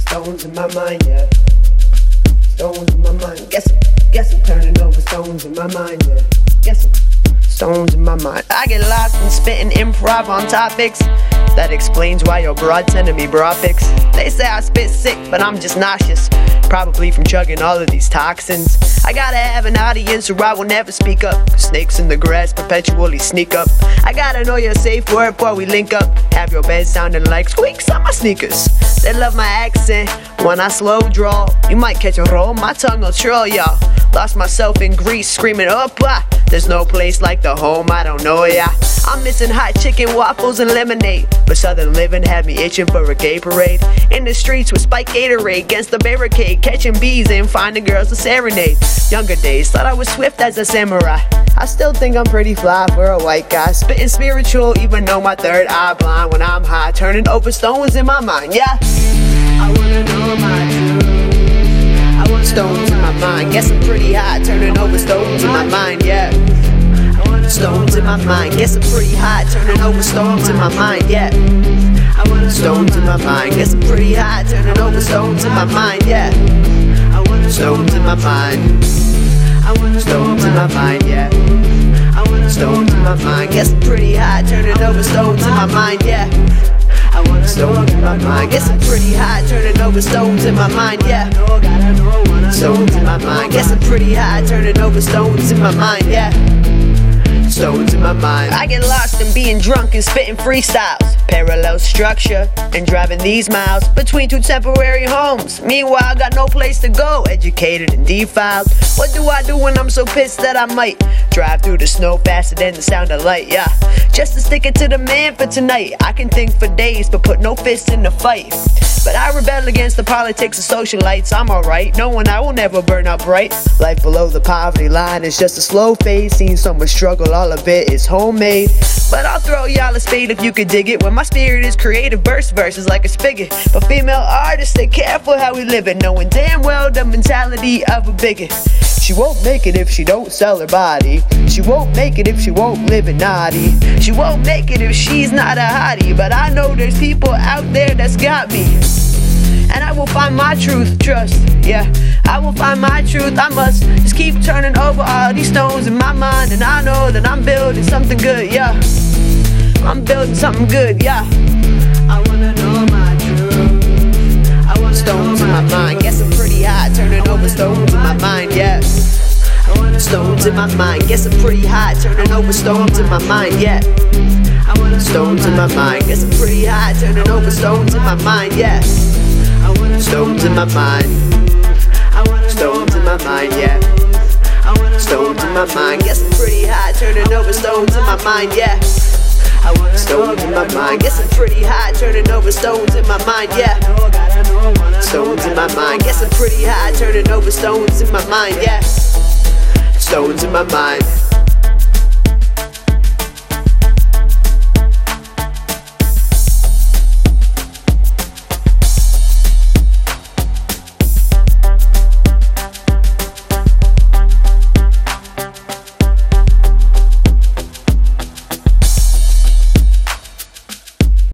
stones in my mind, yeah. Stones in my mind. Guess I'm turning over stones in my mind, yeah. Guess I'm stones in my mind. I get lost in spitting improv on topics. That explains why your broad tend to be broad pics. They say I spit sick, but I'm just nauseous. Probably from chugging all of these toxins. I gotta have an audience or I will never speak up. Snakes in the grass perpetually sneak up. I gotta know your safe word before we link up. Have your bed sounding like squeaks on my sneakers. They love my accent when I slow draw. You might catch a roll, my tongue will troll y'all. Lost myself in Greece screaming up, there's no place like the home, I don't know ya. I'm missing hot chicken, waffles, and lemonade. But Southern living had me itching for a gay parade. In the streets with spiked Gatorade against the barricade, catching bees and finding girls to serenade. Younger days, thought I was swift as a samurai. I still think I'm pretty fly for a white guy. Spitting spiritual even though my third eye blind. When I'm high, turning over stones in my mind, yeah. I wanna know my truth. I want stones in my mind. Guess I'm pretty high, turning over stones in my mind, yeah. Stones in my mind, guess I'm pretty high, turning over stones in my mind, yeah. Stones in my mind, guess I'm pretty high, turning over stones in my mind, yeah. Stones in my mind, stones in my mind, yeah. Stones in my mind, guess I'm pretty high, turning over stones in my mind, yeah. Stones in my mind, guess I'm pretty high, turning over stones in my mind, yeah. Stones in my mind, guess I'm pretty high, turning over stones in my mind, yeah. Stones in my mind. I get lost in being drunk and spitting freestyles. Parallel structure and driving these miles between two temporary homes. Meanwhile, got no place to go, educated and defiled. What do I do when I'm so pissed that I might drive through the snow faster than the sound of light, yeah. Just to stick it to the man for tonight. I can think for days but put no fists in the fight. But I rebel against the politics of socialites. I'm alright, knowing I will never burn up bright. Life below the poverty line is just a slow fade. Seen so much struggle, all of it is homemade. But I'll throw y'all a spade if you could dig it. When my spirit is creative, verses like a spigot. For female artists, stay careful how we live it, knowing damn well the mentality of a bigot. She won't make it if she don't sell her body. She won't make it if she won't live it naughty. She won't make it if she's not a hottie. But I know there's people out there that's got me. And I will find my truth, trust, yeah. I will find my truth, I must just keep turning over all these stones in my mind. And I know that I'm building something good, yeah. I'm building something good, yeah. I wanna know my truth. I want stones in my mind, guess I'm pretty high, turning over stones in my mind, yeah. Stones in my mind, guess I'm pretty high, turning over stones in my mind, yeah. Stones in my mind, guess I'm pretty high, turning over stones in my mind, yeah. Stones in my mind, stones in my mind, yeah. Stones in my mind, guess I'm pretty high, turning over stones in my mind, yeah. Stones in my mind, guess I'm pretty high, turning over stones in my mind, yeah. Stones in my mind, guess I'm pretty high, turning over stones in my mind, yeah. Stones in my mind.